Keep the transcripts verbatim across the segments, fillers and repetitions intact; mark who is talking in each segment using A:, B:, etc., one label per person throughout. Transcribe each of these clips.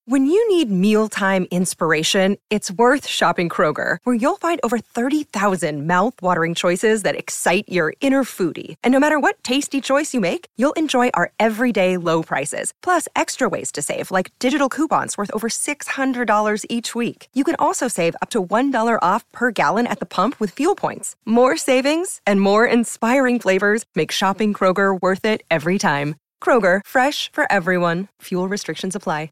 A: When you need mealtime inspiration, it's worth shopping Kroger, where you'll find over thirty thousand mouth-watering choices that excite your inner foodie. And no matter what tasty choice you make, you'll enjoy our everyday low prices, plus extra ways to save, like digital coupons worth over six hundred dollars each week. You can also save up to one dollar off per gallon at the pump with fuel points. More savings and more inspiring flavors make shopping Kroger worth it every time. Kroger, fresh for everyone. Fuel restrictions apply.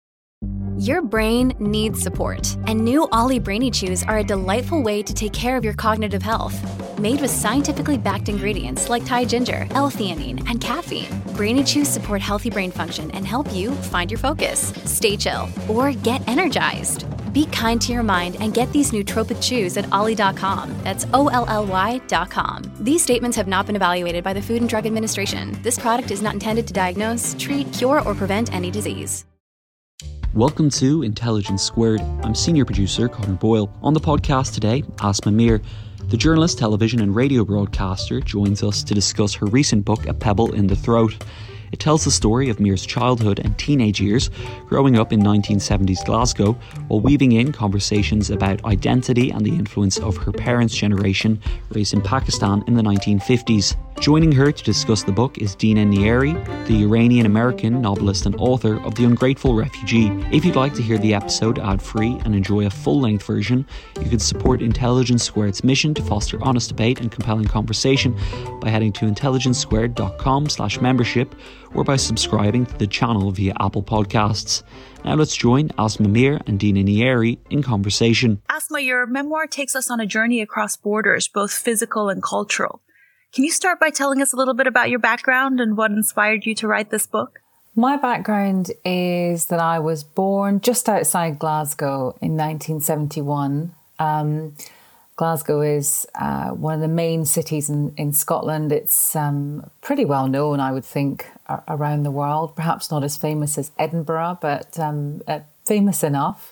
B: Your brain needs support, and new Ollie Brainy Chews are a delightful way to take care of your cognitive health. Made with scientifically backed ingredients like Thai ginger, L-theanine, and caffeine, Brainy Chews support healthy brain function and help you find your focus, stay chill, or get energized. Be kind to your mind and get these nootropic chews at ollie dot com. That's O L L Y dot com. These statements have not been evaluated by the Food and Drug Administration. This product is not intended to diagnose, treat, cure, or prevent any disease.
C: Welcome to Intelligence Squared. I'm senior producer Connor Boyle. On the podcast today, Asma Mir, the journalist, television and radio broadcaster, joins us to discuss her recent book, A Pebble in the Throat. It tells the story of Mir's childhood and teenage years, growing up in nineteen seventies Glasgow, while weaving in conversations about identity and the influence of her parents' generation, raised in Pakistan in the nineteen fifties. Joining her to discuss the book is Dina Nayeri, the Iranian-American novelist and author of The Ungrateful Refugee. If you'd like to hear the episode ad-free and enjoy a full-length version, you can support Intelligence Squared's mission to foster honest debate and compelling conversation by heading to intelligencesquared.com slash membership or by subscribing to the channel via Apple Podcasts. Now let's join Asma Mir and Dina Nayeri in conversation.
D: Asma, your memoir takes us on a journey across borders, both physical and cultural. Can you start by telling us a little bit about your background and what inspired you to write this book?
E: My background is that I was born just outside Glasgow in nineteen seventy-one. Um, Glasgow is uh, one of the main cities in, in Scotland. It's um, pretty well known, I would think, a- around the world. Perhaps not as famous as Edinburgh, but um, uh, famous enough.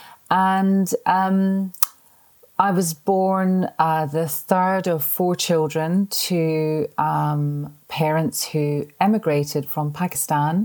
E: And um, I was born uh, the third of four children to um, parents who emigrated from Pakistan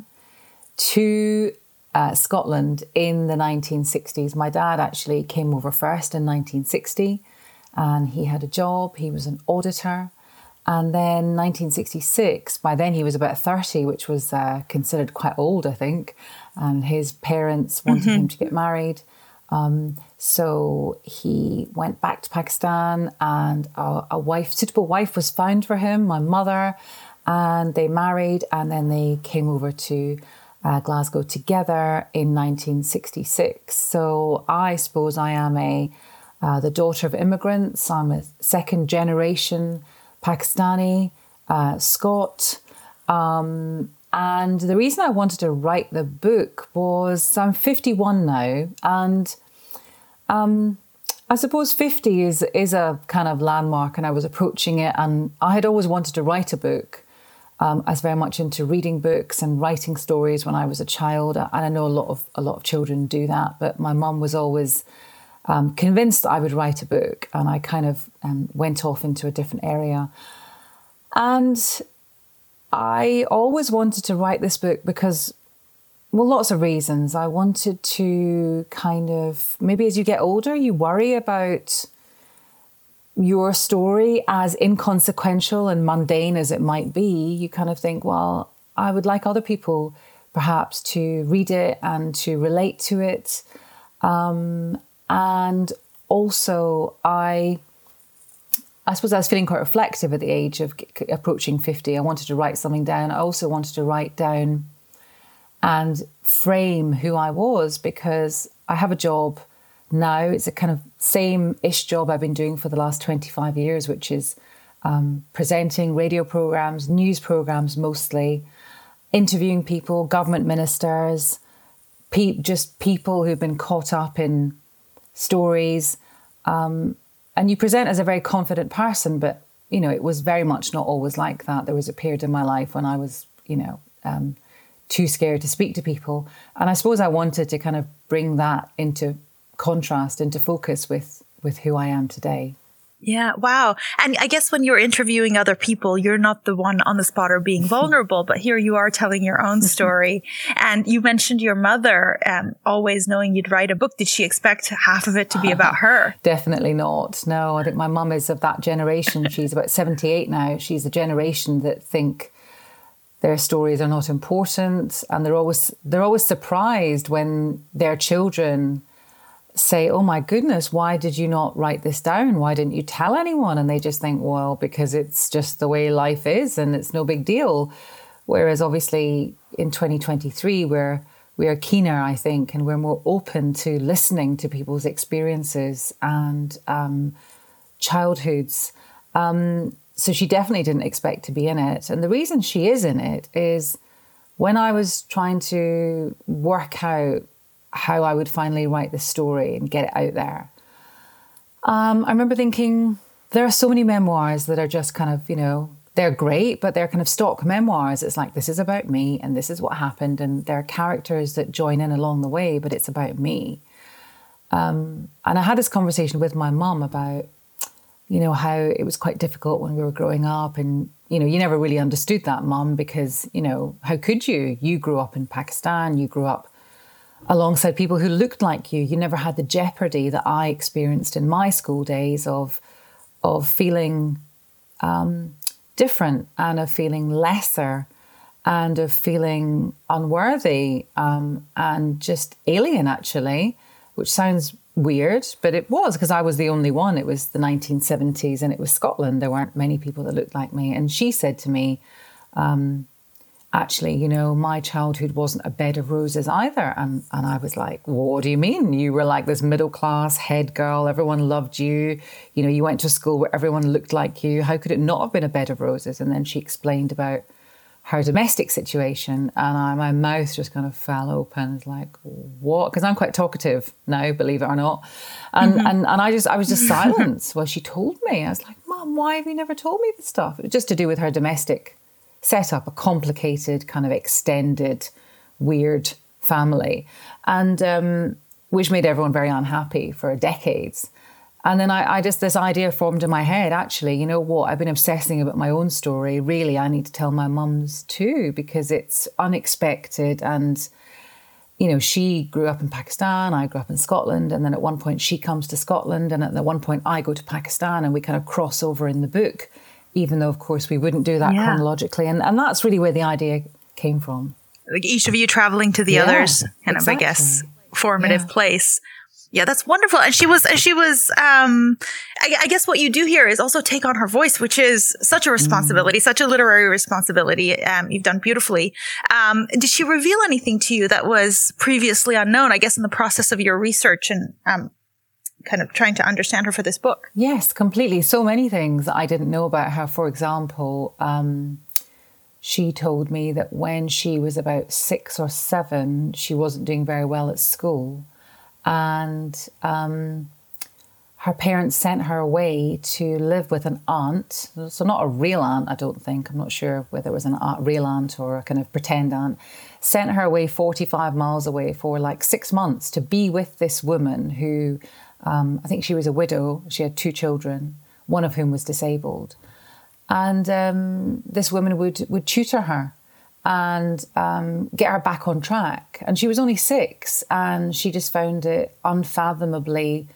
E: to uh, Scotland in the nineteen sixties. My dad actually came over first in nineteen sixty, and he had a job. He was an auditor. And then nineteen sixty-six, by then he was about thirty, which was uh, considered quite old, I think. And his parents wanted mm-hmm. him to get married. Um, so he went back to Pakistan, and a, a wife, suitable wife was found for him, my mother, and they married, and then they came over to uh, Glasgow together in nineteen sixty-six. So I suppose I am a uh, the daughter of immigrants. I'm a second generation Pakistani, uh, Scot. Um, And the reason I wanted to write the book was I'm fifty-one now, and um, I suppose fifty is is a kind of landmark, and I was approaching it, and I had always wanted to write a book. Um, I was very much into reading books and writing stories when I was a child, and I know a lot of a lot of children do that, but my mum was always um, convinced that I would write a book, and I kind of um, went off into a different area. And I always wanted to write this book because, well, lots of reasons. I wanted to kind of, maybe as you get older, you worry about your story, as inconsequential and mundane as it might be. You kind of think, well, I would like other people perhaps to read it and to relate to it. Um, and also, I... I suppose I was feeling quite reflective at the age of approaching fifty. I wanted to write something down. I also wanted to write down and frame who I was, because I have a job now. It's a kind of same-ish job I've been doing for the last twenty-five years, which is um, presenting radio programs, news programs mostly, interviewing people, government ministers, pe- just people who've been caught up in stories. Um, And you present as a very confident person, but, you know, it was very much not always like that. There was a period in my life when I was, you know, um, too scared to speak to people. And I suppose I wanted to kind of bring that into contrast, into focus with, with who I am today.
D: Yeah. Wow. And I guess when you're interviewing other people, you're not the one on the spot or being vulnerable, but here you are telling your own story. And you mentioned your mother, um, always knowing you'd write a book. Did she expect half of it to be about her?
E: Definitely not. No, I think my mum is of that generation. She's about seventy-eight now. She's a generation that think their stories are not important, and they're always they're always surprised when their children say, oh my goodness, why did you not write this down? Why didn't you tell anyone? And they just think, well, because it's just the way life is and it's no big deal. Whereas obviously in twenty twenty-three, we're, we are keener, I think, and we're more open to listening to people's experiences and um, childhoods. Um, so she definitely didn't expect to be in it. And the reason she is in it is when I was trying to work out how I would finally write this story and get it out there. Um, I remember thinking, there are so many memoirs that are just kind of, you know, they're great, but they're kind of stock memoirs. It's like, this is about me and this is what happened. And there are characters that join in along the way, but it's about me. Um, and I had this conversation with my mum about, you know, how it was quite difficult when we were growing up. And, you know, you never really understood that, Mum, because, you know, how could you? You grew up in Pakistan, you grew up alongside people who looked like you. You never had the jeopardy that I experienced in my school days of of feeling um, different and of feeling lesser and of feeling unworthy um, and just alien, actually, which sounds weird, but it was because I was the only one. It was the nineteen seventies and it was Scotland. There weren't many people that looked like me. And she said to me, um, actually, you know, my childhood wasn't a bed of roses either. And and I was like, what do you mean? You were like this middle class head girl. Everyone loved you. You know, you went to school where everyone looked like you. How could it not have been a bed of roses? And then she explained about her domestic situation. And I, my mouth just kind of fell open. It's like, what? Because I'm quite talkative now, believe it or not. And, mm-hmm. and, and I just, I was just silent while she told me. I was like, Mum, why have you never told me this stuff? It was just to do with her domestic set up, a complicated, kind of extended, weird family, and um, which made everyone very unhappy for decades. And then I, I just, this idea formed in my head, actually, you know what, I've been obsessing about my own story. Really, I need to tell my mum's too, because it's unexpected. And, you know, she grew up in Pakistan, I grew up in Scotland. And then at one point she comes to Scotland, and at the one point I go to Pakistan, and we kind of cross over in the book, even though, of course, we wouldn't do that yeah. chronologically. And, and that's really where the idea came from.
D: Like each of you traveling to the yeah, other's kind exactly. of, I guess, formative yeah. place. Yeah, that's wonderful. And she was, she was, um, I, I guess what you do here is also take on her voice, which is such a responsibility, mm. such a literary responsibility. Um, you've done beautifully. Um, did she reveal anything to you that was previously unknown, I guess, in the process of your research and, um, kind of trying to understand her for this book?
E: Yes, completely. So many things that I didn't know about her. For example, um, she told me that when she was about six or seven, she wasn't doing very well at school. And um, her parents sent her away to live with an aunt. So not a real aunt, I don't think. I'm not sure whether it was an aunt, real aunt or a kind of pretend aunt. Sent her away forty-five miles away for like six months to be with this woman who, um, I think she was a widow. She had two children, one of whom was disabled. And um, this woman would, would tutor her and um, get her back on track. And she was only six, and she just found it unfathomably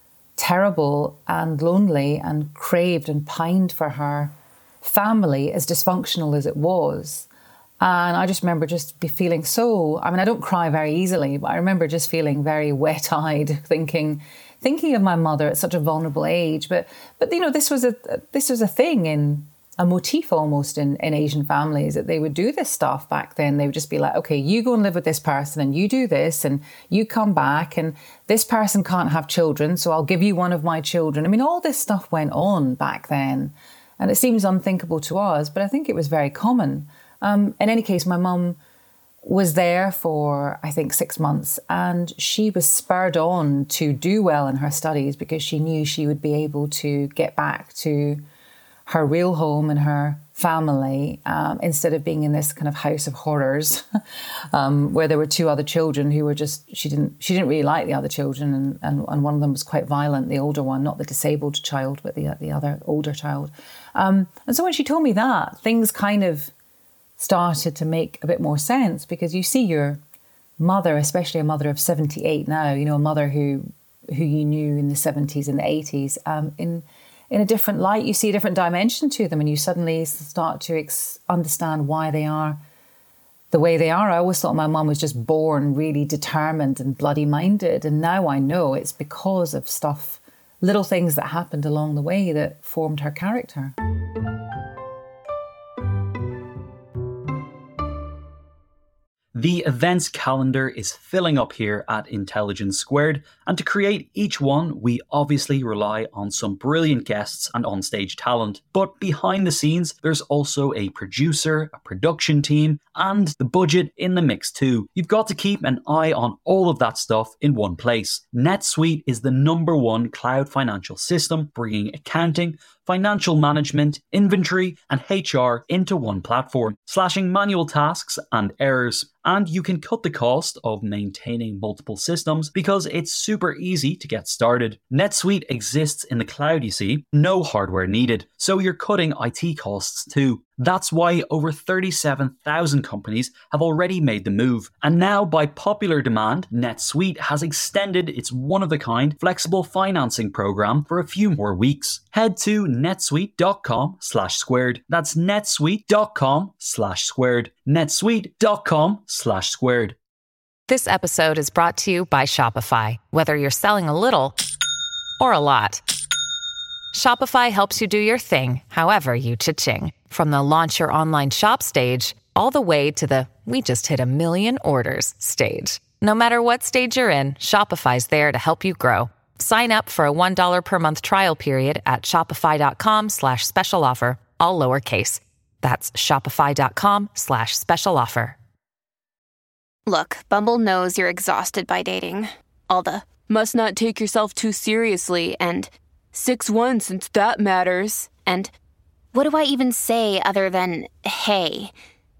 E: terrible and lonely and craved and pined for her family, as dysfunctional as it was. And I just remember just be feeling so, I mean, I don't cry very easily, but I remember just feeling very wet-eyed, thinking thinking of my mother at such a vulnerable age. But, but you know, this was a this was a thing in a motif almost in, in Asian families, that they would do this stuff back then. They would just be like, okay, you go and live with this person and you do this and you come back and this person can't have children, so I'll give you one of my children. I mean, all this stuff went on back then and it seems unthinkable to us, but I think it was very common. Um, in any case, my mum was there for, I think, six months and she was spurred on to do well in her studies because she knew she would be able to get back to her real home and her family, um, instead of being in this kind of house of horrors, um, where there were two other children who were just, she didn't she didn't really like the other children, and, and, and one of them was quite violent, the older one, not the disabled child, but the, the other older child. Um, and so when she told me that, things kind of started to make a bit more sense, because you see your mother, especially a mother of seventy-eight now, you know, a mother who who you knew in the seventies and the eighties, um, in in a different light. You see a different dimension to them, and you suddenly start to ex- understand why they are the way they are. I always thought my mum was just born really determined and bloody minded, and now I know it's because of stuff, little things that happened along the way that formed her character.
C: The events calendar is filling up here at Intelligence Squared, and to create each one, we obviously rely on some brilliant guests and onstage talent. But behind the scenes, there's also a producer, a production team, and the budget in the mix too. You've got to keep an eye on all of that stuff in one place. NetSuite is the number one cloud financial system, bringing accounting, financial management, inventory, and H R into one platform, slashing manual tasks and errors. And you can cut the cost of maintaining multiple systems because it's super easy to get started. NetSuite exists in the cloud, you see, no hardware needed, so you're cutting I T costs too. That's why over thirty-seven thousand companies have already made the move. And now, by popular demand, NetSuite has extended its one-of-a-kind flexible financing program for a few more weeks. Head to netsuite.com slash squared. That's netsuite.com slash squared. netsuite.com slash squared.
F: This episode is brought to you by Shopify. Whether you're selling a little or a lot, Shopify helps you do your thing, however you cha-ching. From the launch your online shop stage, all the way to the we just hit a million orders stage. No matter what stage you're in, Shopify's there to help you grow. Sign up for a one dollar per month trial period at shopify.com slash special offer, all lowercase. That's shopify.com slash special offer.
G: Look, Bumble knows you're exhausted by dating. All the must not take yourself too seriously and six one since that matters. And what do I even say other than hey?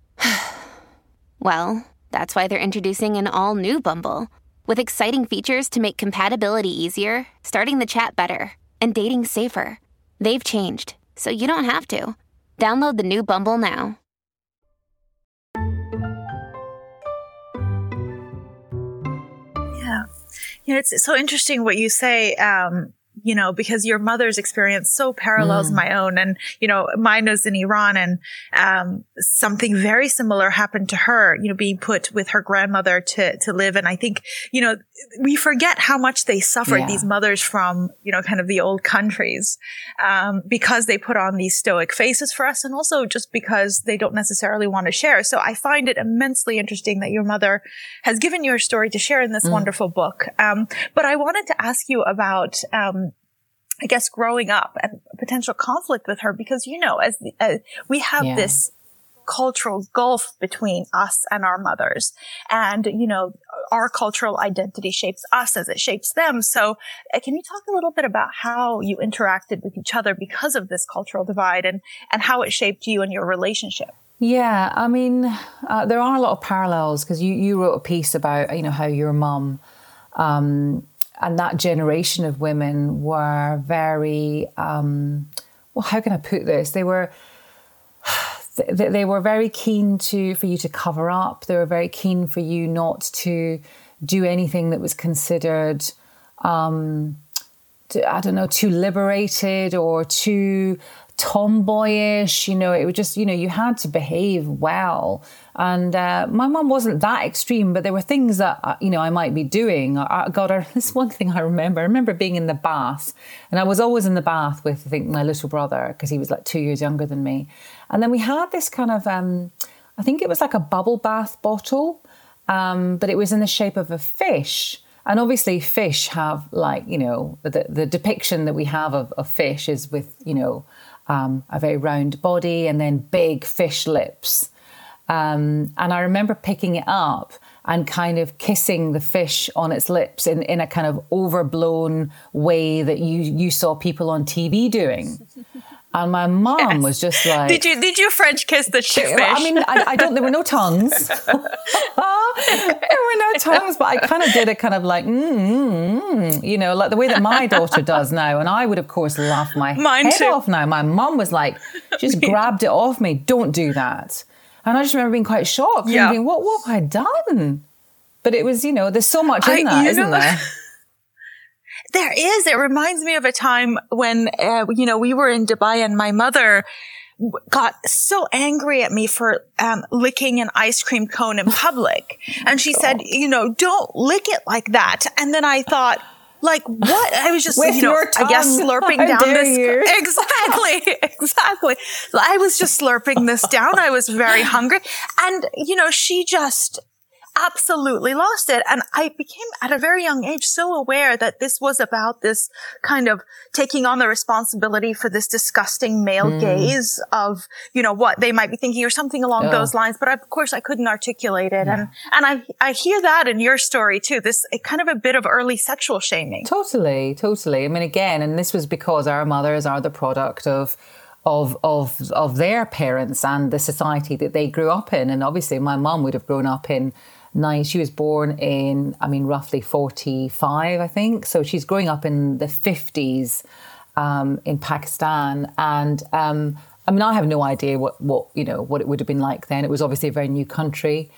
G: Well, that's why they're introducing an all-new Bumble with exciting features to make compatibility easier, starting the chat better, and dating safer. They've changed, so you don't have to. Download the new Bumble now.
D: Yeah. You know, it's so interesting what you say, um, you know, because your mother's experience so parallels mm. my own. And, you know, mine was in Iran, and um, something very similar happened to her, you know, being put with her grandmother to, to live. And I think, you know, we forget how much they suffered, yeah. these mothers from, you know, kind of the old countries, um, because they put on these stoic faces for us, and also just because they don't necessarily want to share. So I find it immensely interesting that your mother has given your story to share in this mm. wonderful book. Um, but I wanted to ask you about, um, I guess, growing up and potential conflict with her, because, you know, as the, uh, we have yeah. this cultural gulf between us and our mothers, and, you know, our cultural identity shapes us as it shapes them. So uh, can you talk a little bit about how you interacted with each other because of this cultural divide, and, and how it shaped you and your relationship?
E: Yeah, I mean, uh, there are a lot of parallels, because you, you wrote a piece about, you know, how your mum, um, and that generation of women were very, um, well, how can I put this? They were, they, they were very keen to, for you to cover up. They were very keen for you not to do anything that was considered, um, to, I don't know, too liberated or too tomboyish. You know, it was just, you know, you had to behave well. And uh, my mum wasn't that extreme, but there were things that, uh, you know, I might be doing. I, God, I, this one thing I remember. I remember being in the bath, and I was always in the bath with, I think, my little brother, because he was like two years younger than me. And then we had this kind of, um, I think it was like a bubble bath bottle, um, but it was in the shape of a fish. And obviously fish have, like, you know, the, the depiction that we have of, of fish is with, you know, um, a very round body and then big fish lips. Um, and I remember picking it up and kind of kissing the fish on its lips in, in a kind of overblown way that you, you saw people on T V doing. And my mom yes. was just like,
D: did you did you French kiss the fish?
E: I mean, I, I don't. There were no tongues. There were no tongues, but I kind of did a kind of like, mm, mm, you know, like the way that my daughter does now. And I would, of course, laugh my Mine head too. off now. My mom was like, just grabbed it off me. Don't do that. And I just remember being quite shocked, yeah. thinking, what, what have I done? But it was, you know, there's so much in I, that, isn't know, there?
D: There is. It reminds me of a time when, uh, you know, we were in Dubai and my mother got so angry at me for um, licking an ice cream cone in public. And she God. said, you know, don't lick it like that. And then I thought, like, what? I was just,
E: With
D: you know,
E: your tongue.
D: I guess slurping
E: How
D: down this.
E: You?
D: Exactly. Exactly. I was just slurping this down. I was very hungry. And, you know, she just absolutely lost it. And I became at a very young age so aware that this was about this kind of taking on the responsibility for this disgusting male mm. gaze of, you know, what they might be thinking or something along oh. those lines. But of course I couldn't articulate it. Yeah. And, and I, I hear that in your story too, this kind of a bit of early sexual shaming.
E: Totally, totally. I mean, again, and this was because our mothers are the product of Of, of of their parents and the society that they grew up in. And obviously my mum would have grown up in nine, she was born in, I mean, roughly forty-five, I think. So she's growing up in the fifties um, in Pakistan. And um, I mean, I have no idea what, what, you know, what it would have been like then. It was obviously a very new country.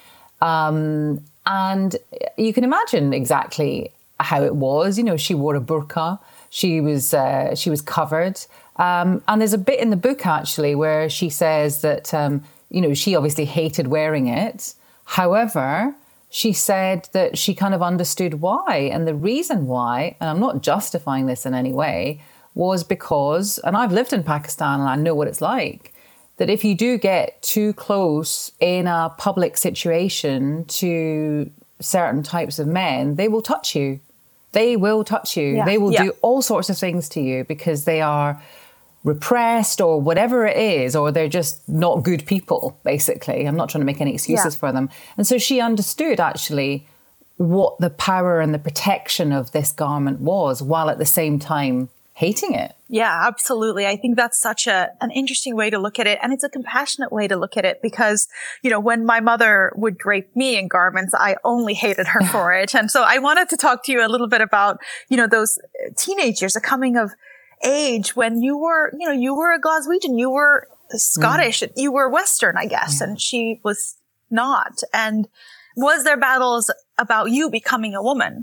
E: Um, and you can imagine exactly how it was. You know, she wore a burqa. She was, uh, she was covered. Um, and there's a bit in the book, actually, where she says that, um, you know, she obviously hated wearing it. However, she said that she kind of understood why. And the reason why, and I'm not justifying this in any way, was because, and I've lived in Pakistan and I know what it's like, that if you do get too close in a public situation to certain types of men, they will touch you. They will touch you. Yeah. They will yeah. do all sorts of things to you because they are repressed or whatever it is, or they're just not good people, basically. I'm not trying to make any excuses yeah. for them. And so she understood actually what the power and the protection of this garment was, while at the same time hating it.
D: Yeah, absolutely. I think that's such a an interesting way to look at it. And it's a compassionate way to look at it because, you know, when my mother would drape me in garments, I only hated her for it. And so I wanted to talk to you a little bit about, you know, those teenage years, the coming of age when you were, you know, you were a Glaswegian, you were Scottish, mm. you were Western, I guess, yeah. and she was not. And was there battles about you becoming a woman?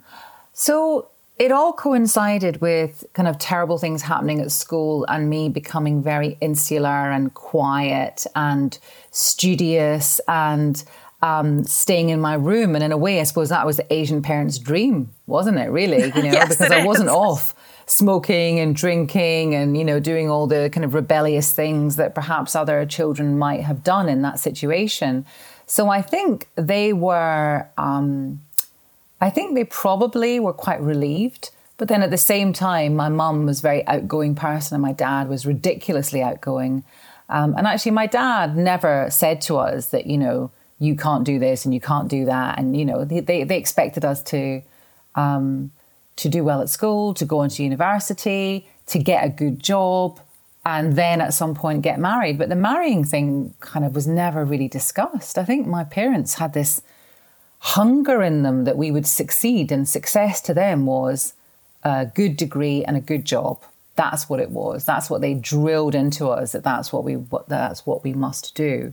E: So it all coincided with kind of terrible things happening at school and me becoming very insular and quiet and studious and um, staying in my room. And in a way, I suppose that was the Asian parent's dream, wasn't it, really? You know,
D: yes,
E: because I wasn't off smoking and drinking and, you know, doing all the kind of rebellious things that perhaps other children might have done in that situation. So I think they were, um, I think they probably were quite relieved. But then at the same time, my mum was a very outgoing person and my dad was ridiculously outgoing. Um, and actually, my dad never said to us that, you know, you can't do this and you can't do that. And, you know, they, they, they expected us to... Um, to do well at school, to go into university, to get a good job, and then at some point get married. But the marrying thing kind of was never really discussed. I think my parents had this hunger in them that we would succeed, and success to them was a good degree and a good job. That's what it was. That's what they drilled into us, that that's what we, what, that's what we must do.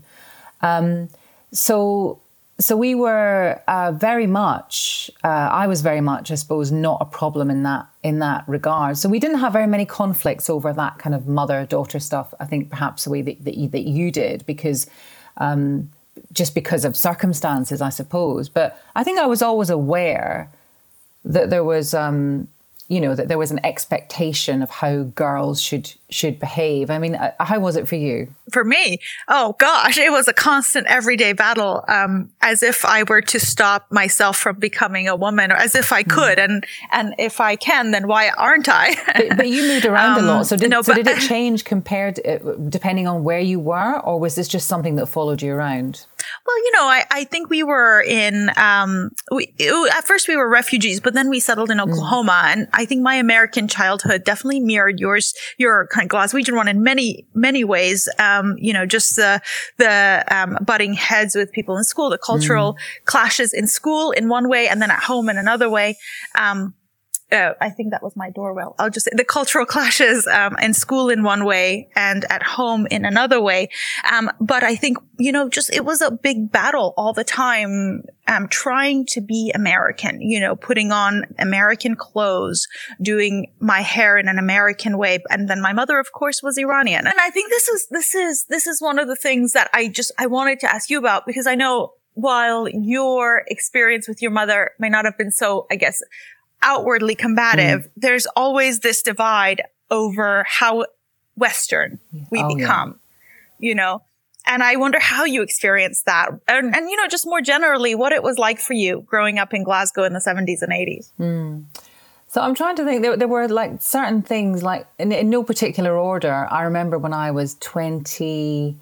E: Um, so... So we were uh, very much, uh, I was very much, I suppose, not a problem in that in that regard. So we didn't have very many conflicts over that kind of mother-daughter stuff, I think perhaps the way that, that, you, that you did, because um, just because of circumstances, I suppose. But I think I was always aware that there was, um, you know, that there was an expectation of how girls should should behave. I mean, how was it for you?
D: For me, oh gosh, it was a constant everyday battle, um, as if I were to stop myself from becoming a woman, or as if I could. Mm. And and if I can, then why aren't I?
E: but, but you moved around um, a lot. So did, no, so but, did it change compared, uh, depending on where you were, or was this just something that followed you around?
D: Well, you know, I, I think we were in, um, we, at first we were refugees, but then we settled in Oklahoma. Mm. And I think my American childhood definitely mirrored yours, your Glaswegian one in many, many ways. Um, you know, just the, the, um, butting heads with people in school, the cultural mm. clashes in school in one way and then at home in another way. Um, Uh, I think that was my doorbell. I'll just say the cultural clashes um, in school in one way and at home in another way. Um, but I think, you know, just it was a big battle all the time, um, trying to be American, you know, putting on American clothes, doing my hair in an American way. And then my mother, of course, was Iranian. And I think this is, this is, this is one of the things that I just, I wanted to ask you about, because I know while your experience with your mother may not have been so, I guess, outwardly combative, mm. there's always this divide over how Western we oh, become, yeah. you know, and I wonder how you experienced that. And, and, you know, just more generally, what it was like for you growing up in Glasgow in the seventies and eighties.
E: Mm. So I'm trying to think, there, there were like certain things, like in, in no particular order. I remember when I was twenty,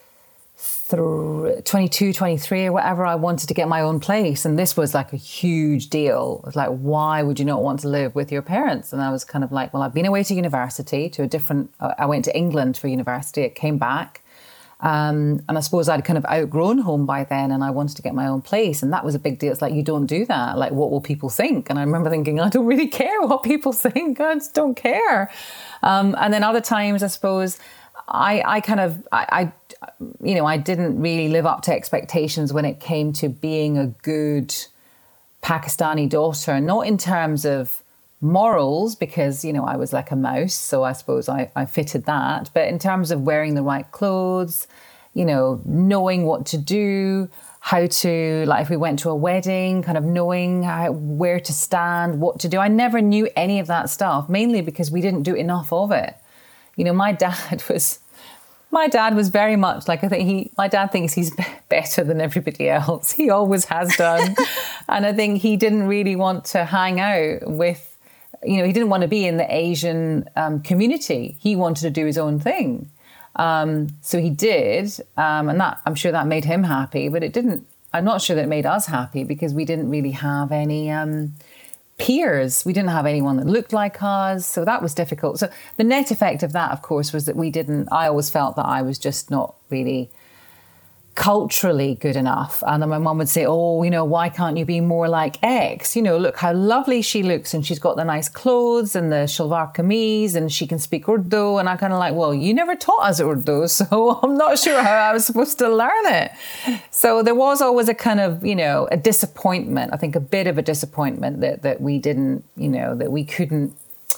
E: twenty-two, twenty-three or whatever, I wanted to get my own place. And this was like a huge deal. It was like, why would you not want to live with your parents? And I was kind of like, well, I've been away to university, to a different, uh, I went to England for university. It came back. Um, and I suppose I'd kind of outgrown home by then and I wanted to get my own place. And that was a big deal. It's like, you don't do that. Like, what will people think? And I remember thinking, I don't really care what people think. I just don't care. Um, and then other times, I suppose, I, I kind of, I, I, you know, I didn't really live up to expectations when it came to being a good Pakistani daughter, not in terms of morals, because, you know, I was like a mouse, so I suppose I, I fitted that, but in terms of wearing the right clothes, you know, knowing what to do, how to, like if we went to a wedding, kind of knowing how, where to stand, what to do. I never knew any of that stuff, mainly because we didn't do enough of it. You know, my dad was, my dad was very much like, I think he, my dad thinks he's be- better than everybody else. He always has done. And I think he didn't really want to hang out with, you know, he didn't want to be in the Asian um, community. He wanted to do his own thing. Um, so he did. Um, and that, I'm sure that made him happy, but it didn't, I'm not sure that it made us happy because we didn't really have any, um, peers. We didn't have anyone that looked like us. So that was difficult. So the net effect of that, of course, was that we didn't, I always felt that I was just not really culturally good enough. And then my mum would say, oh, you know, why can't you be more like X? You know, look how lovely she looks and she's got the nice clothes and the shalwar kameez and she can speak Urdu. And I kind of like, well, you never taught us Urdu, so I'm not sure how I was supposed to learn it. So there was always a kind of, you know, a disappointment, I think a bit of a disappointment that, that we didn't, you know, that we couldn't,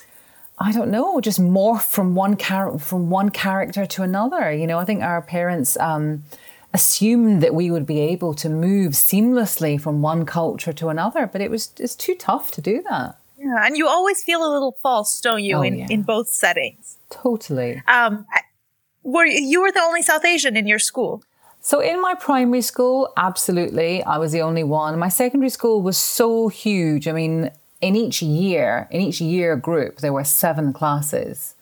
E: I don't know, just morph from one, char- from one character to another. You know, I think our parents, um, assumed that we would be able to move seamlessly from one culture to another, but it was it's too tough to do that.
D: Yeah, and you always feel a little false, don't you,
E: oh,
D: in,
E: yeah.
D: in both settings?
E: Totally.
D: Um, were you were the only South Asian in your school?
E: So in my primary school, absolutely, I was the only one. My secondary school was so huge. I mean, in each year, in each year group, there were seven classes.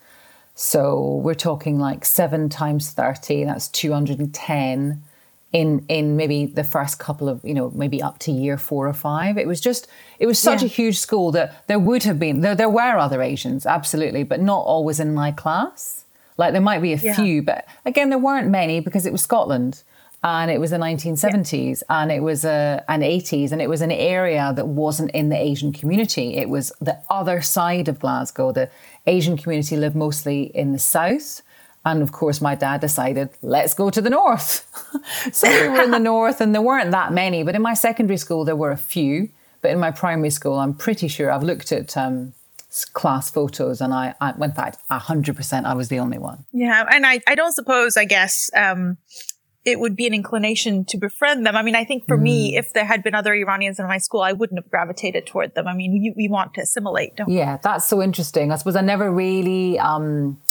E: So we're talking like seven times thirty, that's two hundred ten in in maybe the first couple of, you know, maybe up to year four or five. It was just, it was such yeah. a huge school that there would have been, there, there were other Asians, absolutely, but not always in my class. Like there might be a yeah. few, but again, there weren't many because it was Scotland. And it was the nineteen seventies yeah. and it was uh, an eighties and it was an area that wasn't in the Asian community. It was the other side of Glasgow. The Asian community lived mostly in the south. And of course, my dad decided, let's go to the north. So we were in the north and there weren't that many. But in my secondary school, there were a few. But in my primary school, I'm pretty sure I've looked at um, class photos and I, I in fact, one hundred percent I was the only one.
D: Yeah. And I, I don't suppose, I guess... Um, it would be an inclination to befriend them. I mean, I think for mm. me, if there had been other Iranians in my school, I wouldn't have gravitated toward them. I mean, we, we want to assimilate, don't we?
E: Yeah, that's so interesting. I suppose I never really, um,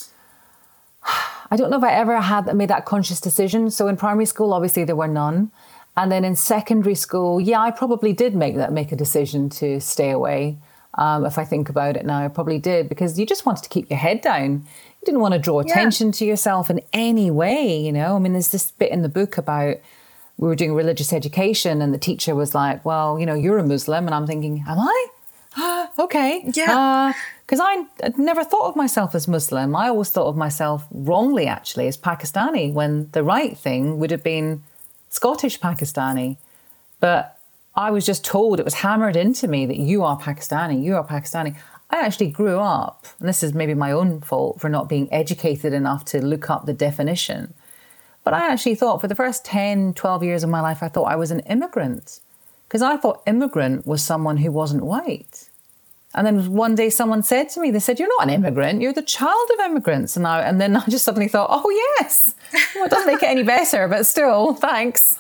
E: I don't know if I ever had made that conscious decision. So in primary school, obviously there were none. And then in secondary school, yeah, I probably did make that, make a decision to stay away. Um, if I think about it now, I probably did because you just wanted to keep your head down. You didn't want to draw attention yeah. to yourself in any way, you know. I mean, there's this bit in the book about we were doing religious education and the teacher was like, well, you know, you're a Muslim. And I'm thinking, am I? okay.
D: Yeah.
E: Because uh, I I'd never thought of myself as Muslim. I always thought of myself wrongly, actually, as Pakistani, when the right thing would have been Scottish Pakistani. But I was just told, it was hammered into me that you are Pakistani, you are Pakistani. I actually grew up, and this is maybe my own fault for not being educated enough to look up the definition. But I actually thought for the first ten, twelve years of my life, I thought I was an immigrant. Because I thought immigrant was someone who wasn't white. And then one day someone said to me, they said, you're not an immigrant, you're the child of immigrants. And I, and then I just suddenly thought, oh, yes. Well, it doesn't make it any better, but still, thanks.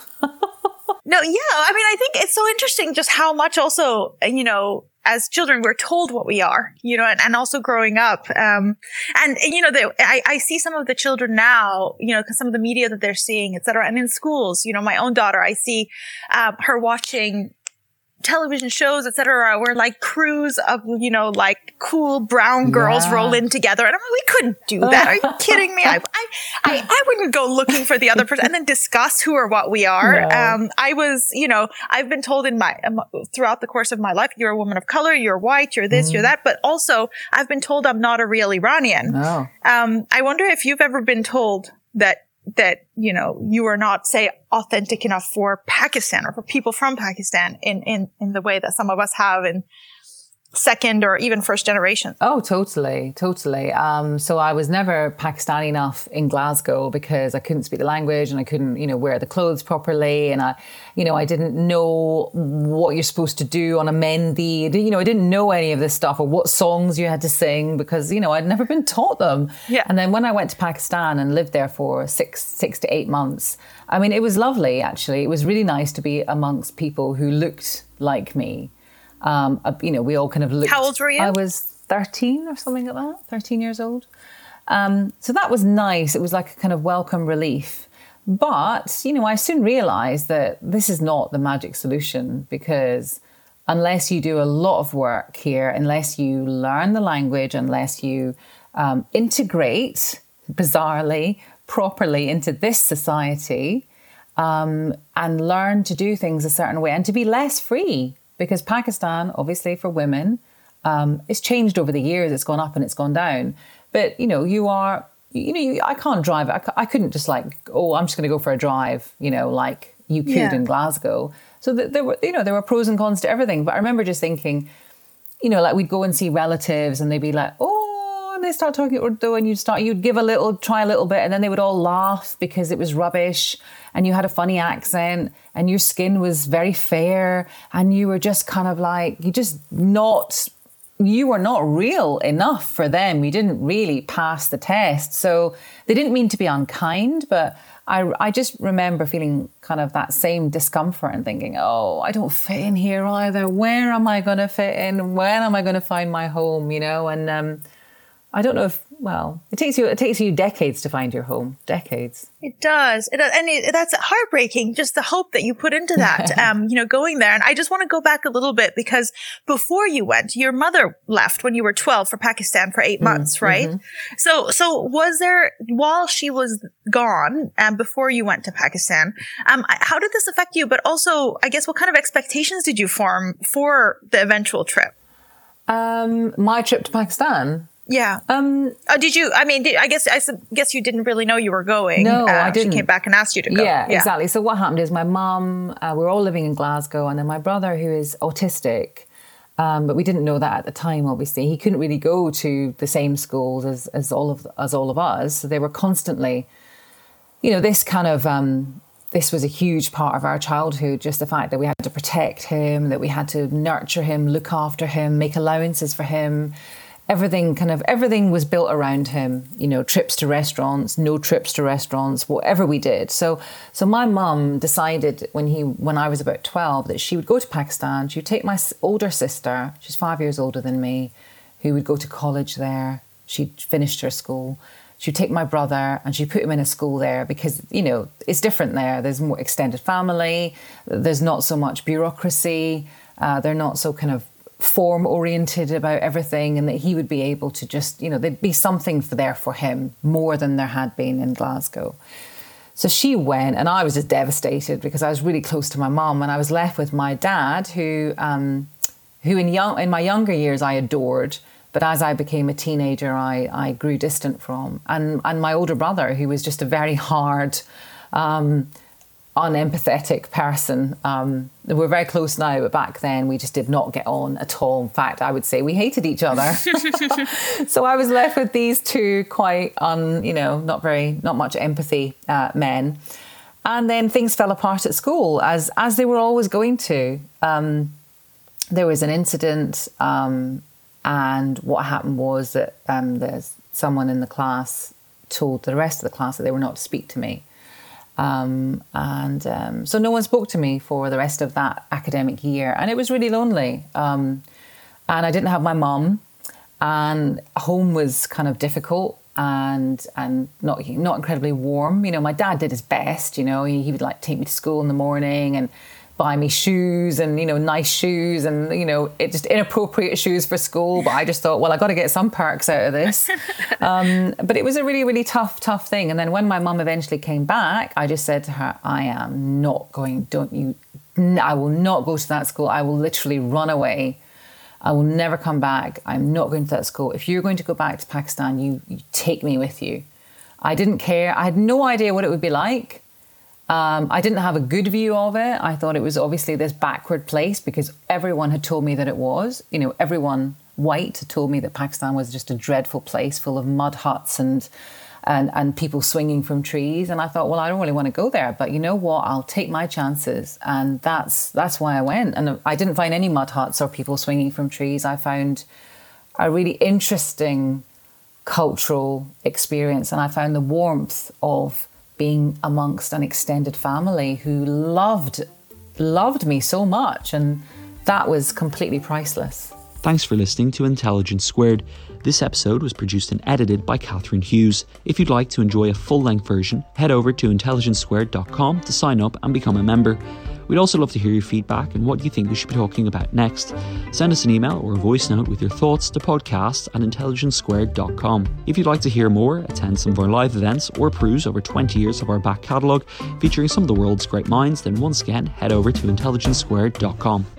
D: No, yeah. I mean, I think it's so interesting just how much also, you know, as children, we're told what we are, you know, and, and also growing up. Um, and, you know, the, I, I see some of the children now, you know, because some of the media that they're seeing, et cetera. And in schools, you know, my own daughter, I see um, her watching television shows, et cetera, where like crews of, you know, like cool brown girls yeah. roll in together. And I'm like, we couldn't do that. Are you kidding me? I, I, I, I wouldn't go looking for the other person and then discuss who or what we are. No. Um, I was, you know, I've been told in my, um, throughout the course of my life, you're a woman of color, you're white, you're this, mm. you're that. But also I've been told I'm not a real Iranian.
E: No.
D: Um, I wonder if you've ever been told that that, you know, you are not, say, authentic enough for Pakistan or for people from Pakistan in, in, in the way that some of us have in second or even first generation.
E: Oh, totally, totally. Um, so I was never Pakistani enough in Glasgow because I couldn't speak the language and I couldn't, you know, wear the clothes properly. And I, you know, I didn't know what you're supposed to do on a mehndi. You know, I didn't know any of this stuff or what songs you had to sing because, you know, I'd never been taught them.
D: Yeah.
E: And then when I went to Pakistan and lived there for six, six to eight months, I mean, it was lovely, actually. It was really nice to be amongst people who looked like me. Um, uh, you know, we all kind of looked.
D: How old were you?
E: I was thirteen or something like that, thirteen years old. Um, so that was nice. It was like a kind of welcome relief. But, you know, I soon realised that this is not the magic solution because unless you do a lot of work here, unless you learn the language, unless you um, integrate, bizarrely, properly into this society um, and learn to do things a certain way and to be less free. Because Pakistan, obviously for women, um, it's changed over the years. It's gone up and it's gone down. But, you know, you are, you know, you, I can't drive. I, I couldn't just like, oh, I'm just going to go for a drive, you know, like you could yeah. in Glasgow. So th- there were, you know, there were pros and cons to everything. But I remember just thinking, you know, like we'd go and see relatives and they'd be like, oh, and they start talking Urdu and you'd start, you'd give a little, try a little bit and then they would all laugh because it was rubbish. And you had a funny accent and your skin was very fair and you were just kind of like, you just not, you were not real enough for them. You didn't really pass the test. So they didn't mean to be unkind, but I, I just remember feeling kind of that same discomfort and thinking, oh, I don't fit in here either. Where am I going to fit in? When am I going to find my home? You know, and um, I don't know if, well, it takes you it takes you decades to find your home. Decades.
D: It does. It, and it, that's heartbreaking, just the hope that you put into that, um, you know, going there. And I just want to go back a little bit because before you went, your mother left when you were twelve for Pakistan for eight months, mm-hmm. right? So, so was there, while she was gone and um, before you went to Pakistan, um, how did this affect you? But also, I guess, what kind of expectations did you form for the eventual trip?
E: Um, my trip to Pakistan?
D: Yeah. Um, oh, did you, I mean, did, I guess, I guess you didn't really know you were going.
E: No, uh, I didn't.
D: She came back and asked you to go.
E: Yeah, yeah. exactly. So what happened is my mum, uh, we were all living in Glasgow and then my brother who is autistic, um, but we didn't know that at the time, obviously. He couldn't really go to the same schools as, as all of, as all of us. So they were constantly, you know, this kind of, um, this was a huge part of our childhood, just the fact that we had to protect him, that we had to nurture him, look after him, make allowances for him. Everything kind of, everything was built around him, you know, trips to restaurants, no trips to restaurants, whatever we did. So, so my mum decided when he, when I was about twelve, that she would go to Pakistan. She would take my older sister, she's five years older than me, who would go to college there. She'd finished her school. She'd take my brother and she'd put him in a school there because, you know, it's different there. There's more extended family. There's not so much bureaucracy. Uh, they're not so kind of form oriented about everything, and that he would be able to just, you know, there'd be something for there for him more than there had been in Glasgow. So she went and I was just devastated because I was really close to my mum and I was left with my dad who, um, who in young in my younger years I adored, but as I became a teenager, I, I grew distant from. And and my older brother, who was just a very hard, um, unempathetic person. Um, we're very close now, but back then we just did not get on at all. In fact, I would say we hated each other. So I was left with these two quite, un, you know, not very, not much empathy uh, men. And then things fell apart at school, as as they were always going to. Um, there was an incident, um, and what happened was that um, there's someone in the class told the rest of the class that they were not to speak to me. Um, and um, so no one spoke to me for the rest of that academic year. And it was really lonely. Um, and I didn't have my mum. And home was kind of difficult and and not not incredibly warm. You know, my dad did his best. You know, he, he would like take me to school in the morning and buy me shoes and, you know, nice shoes and, you know, it just inappropriate shoes for school. But I just thought, well, I got to get some perks out of this. Um, but it was a really, really tough, tough thing. And then when my mum eventually came back, I just said to her, I am not going, don't you, I will not go to that school. I will literally run away. I will never come back. I'm not going to that school. If you're going to go back to Pakistan, you, you take me with you. I didn't care. I had no idea what it would be like. Um, I didn't have a good view of it. I thought it was obviously this backward place because everyone had told me that it was. You know, everyone white had told me that Pakistan was just a dreadful place full of mud huts and and and people swinging from trees. And I thought, well, I don't really want to go there. But you know what? I'll take my chances. And that's that's why I went. And I didn't find any mud huts or people swinging from trees. I found a really interesting cultural experience. And I found the warmth of being amongst an extended family who loved loved me so much, and that was completely priceless.
C: Thanks for listening to Intelligence Squared. This episode was produced and edited by Catherine Hughes. If you'd like to enjoy a full-length version, head over to intelligence squared dot com to sign up and become a member. We'd also love to hear your feedback and what you think we should be talking about next. Send us an email or a voice note with your thoughts to podcast at intelligence squared dot com. If you'd like to hear more, attend some of our live events, or peruse over twenty years of our back catalogue featuring some of the world's great minds, then once again, head over to intelligence squared dot com.